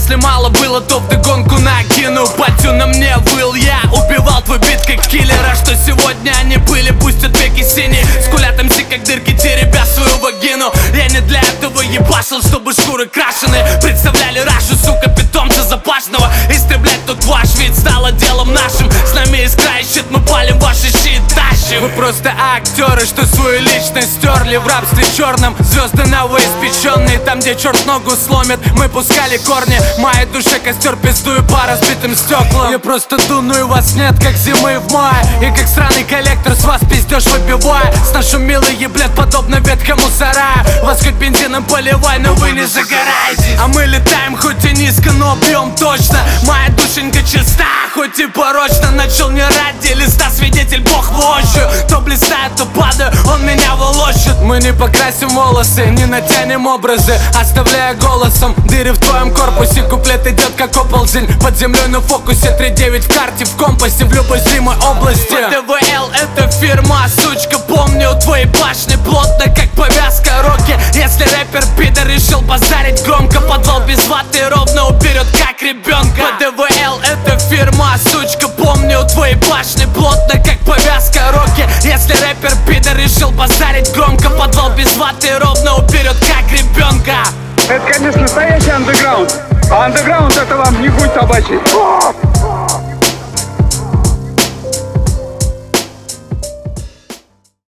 Если мало было, то вдогонку накину. Батю на мне выл, я убивал твой бит как киллера. Что сегодня они были, пустят веки синие. Скулят МС как дырки, теребя свою вагину. Я не для этого ебашил, чтобы шкуры крашены представляли Рашу, сука, питомца запашного. Истреблять тут ваш вид стало делом нашим. С нами искра ищет, мы палим ваши щи и тащим. Вы просто актеры, что свою личность стерли в рабстве черном. Звезды новоиспеченные, там где черт ногу сломит. Мы пускали корни, моей душе костер пиздую по разбитым стеклам. Я просто дуну и вас нет, как зимы в мае. И как сраный коллектор с вас пиздеж выбивая. Сношу милые, блядь, подобно ветхому сараю. Вас хоть бензином поливай, но вы не загораете. А мы летаем хоть и низко, но бьем точно. Моя душенька чиста, хоть и порочно. Начал не ради листа, свидетель Бог воочию. То блистает, то падаю, он меня волочит. Мы не покрасим волосы, не натянем образы, оставляя голосом дыры в твоем корпусе. Куплет идет как оползень, под землей на фокусе. 3-9 в карте, в компасе, в любой зримой области. ДВЛ это фирма, сучка, помню твои башни плотно, как повязка Рокки. Если рэпер пидор решил базарить громко, подвал без ваты ровно уперед, как ребенка. ДВЛ это фирма, сучка, помню твои башни плотно, как повязка Рокки. Если рэпер пидор решил базарить громко, подвал без ваты ровно уперед, как ребенка. Это, конечно, настоящий андеграунд. А андеграунд это вам не хуй собачий.